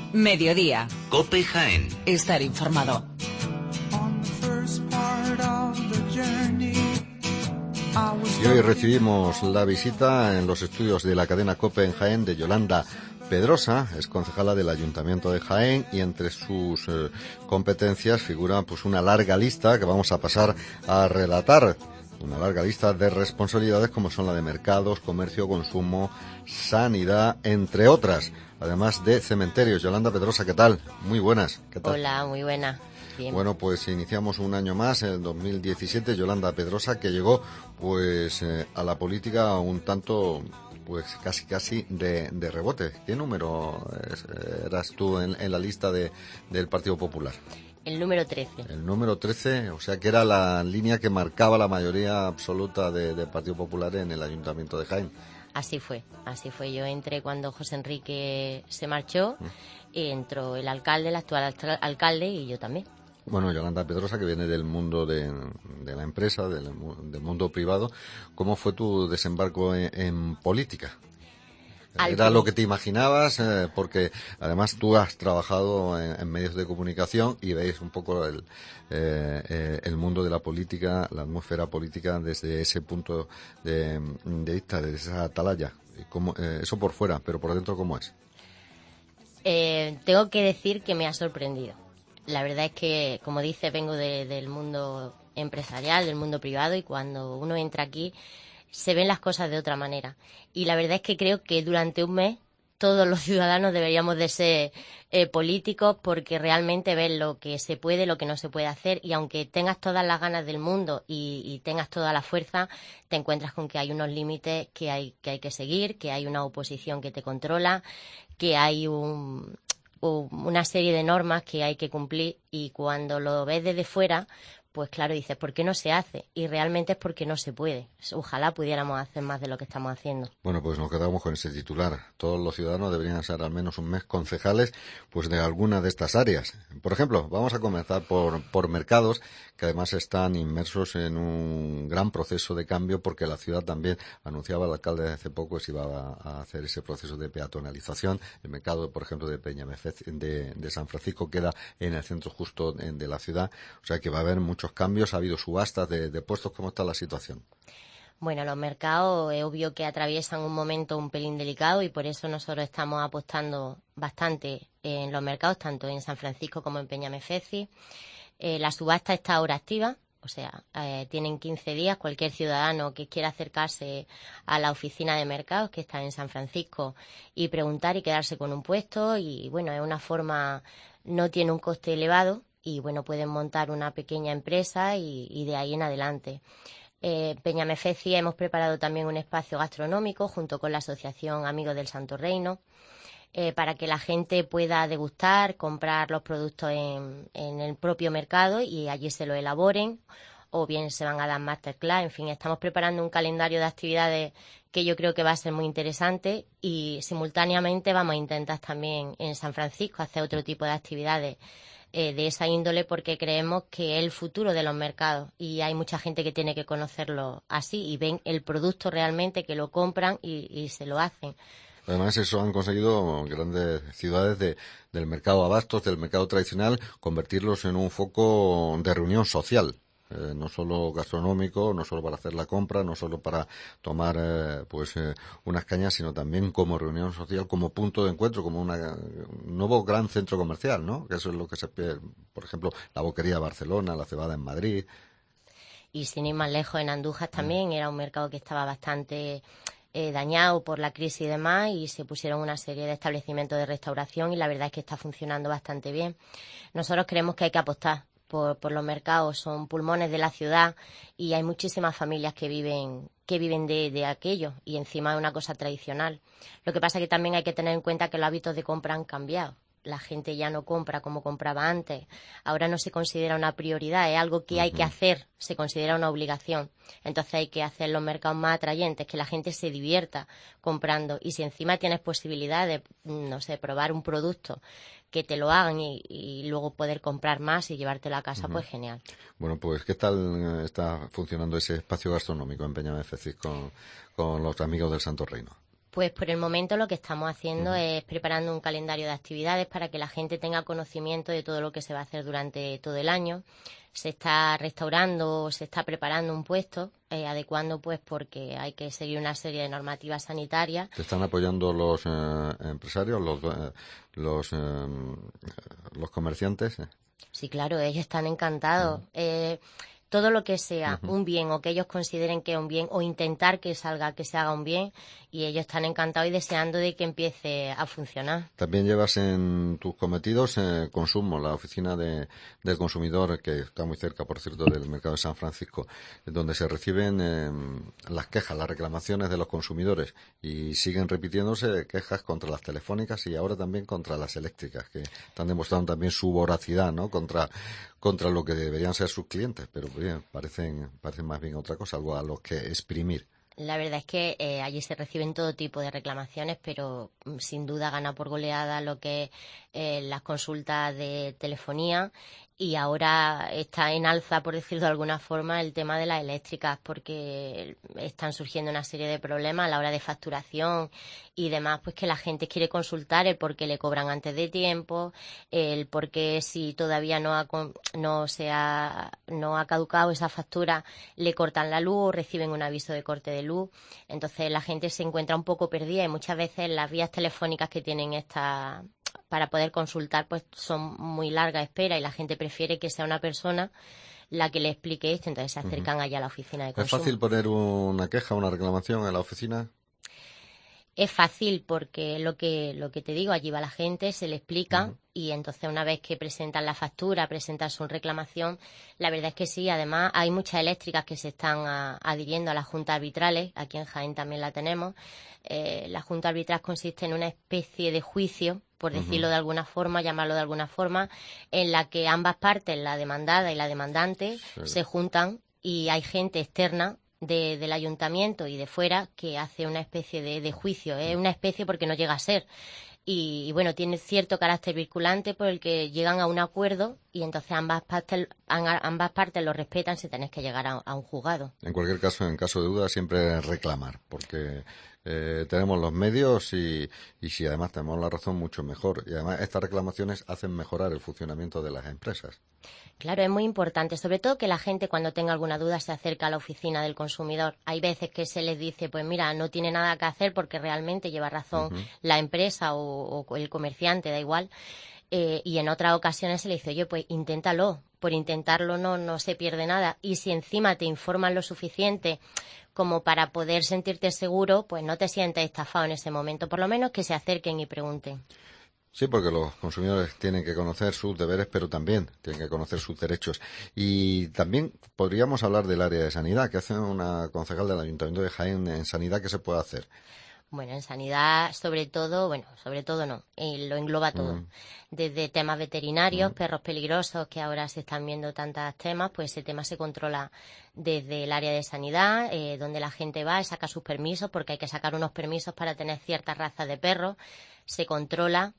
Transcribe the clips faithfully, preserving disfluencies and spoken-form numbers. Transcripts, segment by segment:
Mediodía. COPE Jaén. Estar informado. Y hoy recibimos la visita en los estudios de la cadena COPE en Jaén de Yolanda Pedrosa, es concejala del Ayuntamiento de Jaén, y entre sus eh, competencias figura pues una larga lista que vamos a pasar a relatar. Una larga lista de responsabilidades como son la de mercados, comercio, consumo, sanidad, entre otras. Además de cementerios. Yolanda Pedrosa, ¿qué tal? Muy buenas. ¿Qué tal? Hola, muy buena. Bien. Bueno, pues iniciamos un año más, en el dos mil diecisiete, Yolanda Pedrosa, que llegó pues eh, a la política un tanto, pues casi casi de, de rebote. ¿Qué número es, eras tú en, en la lista de, del Partido Popular? El número trece. El número trece, o sea que era la línea que marcaba la mayoría absoluta de, del Partido Popular en el Ayuntamiento de Jaén. Así fue, así fue. Yo entré cuando José Enrique se marchó, ¿Mm? entró el alcalde, el actual alcalde, y yo también. Bueno, Yolanda Pedrosa, que viene del mundo de, de la empresa, del, del mundo privado, ¿cómo fue tu desembarco en, en política? ¿Era lo que te imaginabas? Eh, porque además tú has trabajado en, en medios de comunicación y veis un poco el, eh, eh, el mundo de la política, la atmósfera política desde ese punto de, de vista, desde esa atalaya. ¿Cómo, eh, eso por fuera, pero por dentro cómo es? Eh, tengo que decir que me ha sorprendido. La verdad es que, como dice, vengo de, del mundo empresarial, del mundo privado, y cuando uno entra aquí se ven las cosas de otra manera. Y la verdad es que creo que durante un mes todos los ciudadanos deberíamos de ser eh, políticos, porque realmente ves lo que se puede, lo que no se puede hacer, y aunque tengas todas las ganas del mundo y, y tengas toda la fuerza, te encuentras con que hay unos límites que hay, que hay que seguir, que hay una oposición que te controla, que hay un, un, una serie de normas que hay que cumplir, y cuando lo ves desde fuera, pues claro, dices, ¿por qué no se hace? Y realmente es porque no se puede. Ojalá pudiéramos hacer más de lo que estamos haciendo. Bueno, pues nos quedamos con ese titular. Todos los ciudadanos deberían ser al menos un mes concejales pues de alguna de estas áreas. Por ejemplo, vamos a comenzar por, por mercados, que además están inmersos en un gran proceso de cambio, porque la ciudad también anunciaba el alcalde hace poco que se iba a, a hacer ese proceso de peatonalización. El mercado, por ejemplo, de Peñamefec, de, de San Francisco, queda en el centro justo de, de la ciudad. O sea que va a haber mucho Muchos cambios, ha habido subastas de, de puestos. ¿Cómo está la situación? Bueno, los mercados es obvio que atraviesan un momento un pelín delicado, y por eso nosotros estamos apostando bastante en los mercados, tanto en San Francisco como en Peñamefeci. Eh, la subasta está ahora activa, o sea, eh, tienen quince días cualquier ciudadano que quiera acercarse a la oficina de mercados que está en San Francisco y preguntar y quedarse con un puesto. Y bueno, es una forma, no tiene un coste elevado, y bueno, pueden montar una pequeña empresa y, y de ahí en adelante. Eh, Peñamefeci hemos preparado también un espacio gastronómico junto con la asociación Amigos del Santo Reino, eh, para que la gente pueda degustar, comprar los productos en, en el propio mercado y allí se lo elaboren, o bien se van a dar masterclass. En fin, estamos preparando un calendario de actividades que yo creo que va a ser muy interesante, y simultáneamente vamos a intentar también en San Francisco hacer otro tipo de actividades Eh, de esa índole, porque creemos que es el futuro de los mercados y hay mucha gente que tiene que conocerlo así, y ven el producto realmente, que lo compran y, y se lo hacen. Además, eso han conseguido grandes ciudades de, del mercado abastos, del mercado tradicional, convertirlos en un foco de reunión social. Eh, no solo gastronómico, no solo para hacer la compra, no solo para tomar eh, pues eh, unas cañas, sino también como reunión social, como punto de encuentro, como una, un nuevo gran centro comercial, ¿no? Que eso es lo que se pide, por ejemplo, la Boquería de Barcelona, la Cebada en Madrid. Y sin ir más lejos, en Andújar también mm. era un mercado que estaba bastante eh, dañado por la crisis y demás, y se pusieron una serie de establecimientos de restauración, y la verdad es que está funcionando bastante bien. Nosotros creemos que hay que apostar Por, por los mercados, son pulmones de la ciudad, y hay muchísimas familias que viven que viven de, de aquello, y encima es una cosa tradicional. Lo que pasa es que también hay que tener en cuenta que los hábitos de compra han cambiado. La gente ya no compra como compraba antes. Ahora no se considera una prioridad, es algo que uh-huh. hay que hacer, se considera una obligación. Entonces hay que hacer los mercados más atrayentes, que la gente se divierta comprando. Y si encima tienes posibilidad de, no sé, probar un producto, que te lo hagan y, y luego poder comprar más y llevártelo a casa, uh-huh. pues genial. Bueno, pues ¿qué tal está funcionando ese espacio gastronómico en Peñamefeci con, con los Amigos del Santo Reino? Pues por el momento lo que estamos haciendo Uh-huh. es preparando un calendario de actividades para que la gente tenga conocimiento de todo lo que se va a hacer durante todo el año. Se está restaurando, se está preparando un puesto, eh, adecuando pues porque hay que seguir una serie de normativas sanitarias. ¿Te están apoyando los eh, empresarios, los eh, los, eh, los comerciantes? Sí, claro, ellos están encantados. Uh-huh. Eh, todo lo que sea Uh-huh. un bien o que ellos consideren que es un bien o intentar que salga, que se haga un bien, y ellos están encantados y deseando de que empiece a funcionar. También llevas en tus cometidos eh, Consumo, la oficina de, del consumidor, que está muy cerca, por cierto, del mercado de San Francisco, donde se reciben eh, las quejas, las reclamaciones de los consumidores, y siguen repitiéndose quejas contra las telefónicas y ahora también contra las eléctricas, que están demostrando también su voracidad, ¿no?, contra contra lo que deberían ser sus clientes, pero bien, parecen parecen más bien otra cosa, algo a los que exprimir. La verdad es que eh, allí se reciben todo tipo de reclamaciones, pero mm, sin duda gana por goleada lo que es eh, las consultas de telefonía, y ahora está en alza, por decirlo de alguna forma, el tema de las eléctricas, porque están surgiendo una serie de problemas a la hora de facturación y demás, pues que la gente quiere consultar el por qué le cobran antes de tiempo, el por qué si todavía no ha, no se ha, no ha caducado esa factura, le cortan la luz o reciben un aviso de corte de luz. Entonces la gente se encuentra un poco perdida y muchas veces las vías telefónicas que tienen esta para poder consultar pues son muy larga espera y la gente prefiere que sea una persona la que le explique esto, entonces se acercan uh-huh. allá a la oficina de consumo. ¿Es fácil poner una queja, una reclamación en la oficina? Es fácil porque lo que lo que te digo, allí va la gente, se le explica uh-huh. y entonces una vez que presentan la factura, presentan su reclamación, la verdad es que sí. Además hay muchas eléctricas que se están a, adhiriendo a las juntas arbitrales, aquí en Jaén también la tenemos. Eh, la junta arbitral consiste en una especie de juicio, por decirlo uh-huh. de alguna forma, llamarlo de alguna forma, en la que ambas partes, la demandada y la demandante, sí. se juntan y hay gente externa De, del ayuntamiento y de fuera que hace una especie de, de juicio, es ¿eh? Una especie porque no llega a ser y, y bueno, tiene cierto carácter vinculante por el que llegan a un acuerdo y entonces ambas partes ambas partes lo respetan si tenés que llegar a, a un juzgado. En cualquier caso, en caso de duda, siempre reclamar, porque eh, tenemos los medios y, y si además tenemos la razón, mucho mejor. Y además estas reclamaciones hacen mejorar el funcionamiento de las empresas. Claro, es muy importante, sobre todo que la gente cuando tenga alguna duda se acerca a la oficina del consumidor. Hay veces que se les dice, pues mira, no tiene nada que hacer porque realmente lleva razón uh-huh. la empresa o, o el comerciante, da igual. Eh, y en otras ocasiones se le dice, oye, pues inténtalo, por intentarlo no, no se pierde nada. Y si encima te informan lo suficiente como para poder sentirte seguro, pues no te sientes estafado en ese momento. Por lo menos que se acerquen y pregunten. Sí, porque los consumidores tienen que conocer sus deberes, pero también tienen que conocer sus derechos. Y también podríamos hablar del área de sanidad, que hace una concejal del Ayuntamiento de Jaén en sanidad. ¿Qué se puede hacer? Bueno, en sanidad, sobre todo, bueno, sobre todo no, eh, lo engloba todo. Mm. Desde temas veterinarios, mm. perros peligrosos, que ahora se están viendo tantos temas, pues ese tema se controla desde el área de sanidad, eh, donde la gente va y saca sus permisos, porque hay que sacar unos permisos para tener ciertas razas de perros, se controla.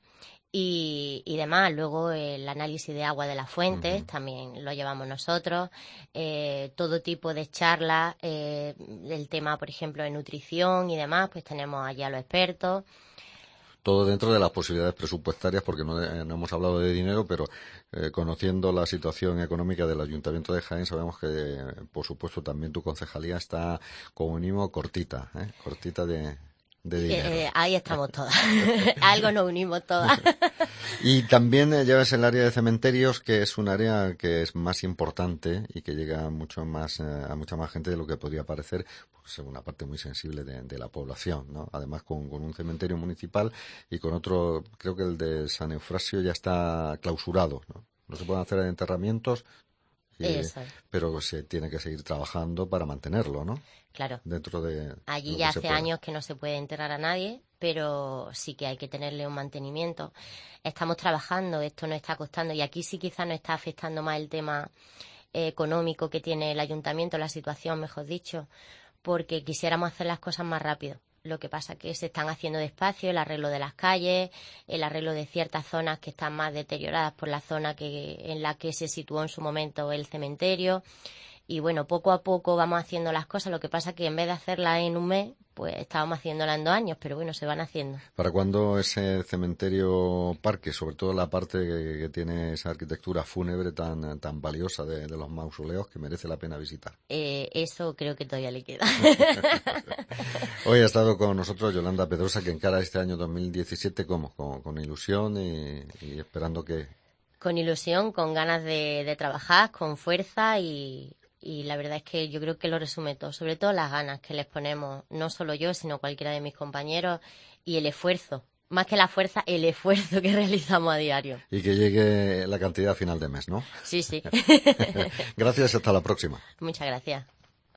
Y, y demás. Luego el análisis de agua de las fuentes uh-huh. también lo llevamos nosotros, eh, todo tipo de charlas, eh, el tema, por ejemplo, de nutrición y demás, pues tenemos allá a los expertos. Todo dentro de las posibilidades presupuestarias, porque no, no hemos hablado de dinero, pero eh, conociendo la situación económica del Ayuntamiento de Jaén, sabemos que, eh, por supuesto, también tu concejalía está, como mínimo, cortita, ¿eh? cortita de... de dinero. Eh, ahí estamos todas. Algo nos unimos todas. Y también eh, llevas el área de cementerios, que es un área que es más importante y que llega mucho más eh, a mucha más gente de lo que podría parecer, pues es una parte muy sensible de, de la población, ¿no? Además con, con un cementerio municipal y con otro, creo que el de San Eufrasio ya está clausurado, ¿no? No se pueden hacer enterramientos. Eh, pero se tiene que seguir trabajando para mantenerlo, ¿no? Claro. Dentro de allí ya hace años que no se puede enterrar a nadie, pero sí que hay que tenerle un mantenimiento. Estamos trabajando, esto nos está costando y aquí sí quizás nos está afectando más el tema eh, económico que tiene el ayuntamiento, la situación, mejor dicho, porque quisiéramos hacer las cosas más rápido. Lo que pasa es que se están haciendo despacio el arreglo de las calles, el arreglo de ciertas zonas que están más deterioradas por la zona que en la que se situó en su momento el cementerio y bueno, poco a poco vamos haciendo las cosas. Lo que pasa es que en vez de hacerlas en un mes, pues estábamos haciéndolas en dos años, pero bueno, se van haciendo. ¿Para cuándo ese cementerio parque, sobre todo la parte que, que tiene esa arquitectura fúnebre tan, tan valiosa de, de los mausoleos, que merece la pena visitar? Eh, eso creo que todavía le queda. Hoy ha estado con nosotros Yolanda Pedrosa, que encara este año dos mil diecisiete ¿cómo? Con, con ilusión y, y esperando que... Con ilusión, con ganas de, de trabajar, con fuerza y, y la verdad es que yo creo que lo resume todo, sobre todo las ganas que les ponemos, no solo yo, sino cualquiera de mis compañeros, y el esfuerzo, más que la fuerza, el esfuerzo que realizamos a diario. Y que llegue la cantidad a final de mes, ¿no? Sí, sí. Gracias, hasta la próxima. Muchas gracias.